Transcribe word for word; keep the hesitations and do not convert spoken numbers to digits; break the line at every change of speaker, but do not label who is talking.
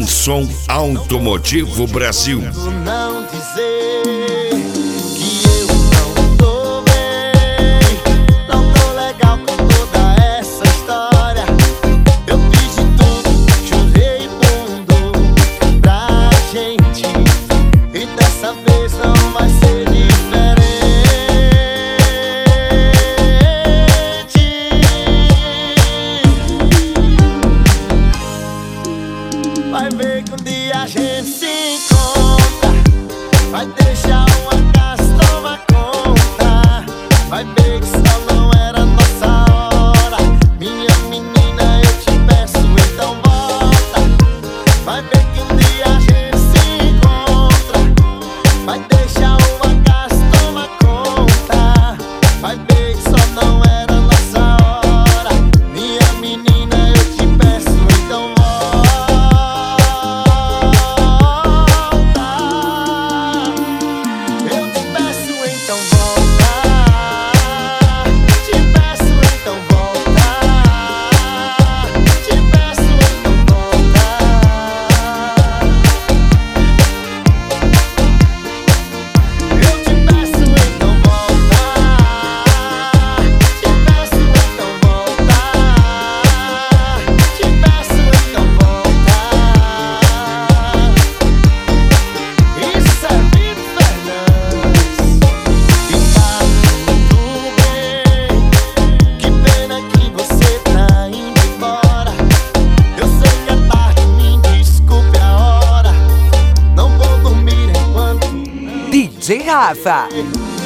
Som Automotivo Brasil.
Não dizer que eu não tô bem, não tô legal com toda essa história. Eu fiz de tudo, chorei fundo pra gente, e dessa vez não vai ser diferente. Vai ver que um dia a gente se encontra, vai deixar uma casa, toma conta. Vai ver que só não era nossa hora. Minha menina, eu te peço, então volta. Vai ver que um dia a gente se encontra, vai deixar uma casa, toma conta. Vai ver que só não era nossa hora. Minha menina, eu te peço, então volta.
D J Rafa.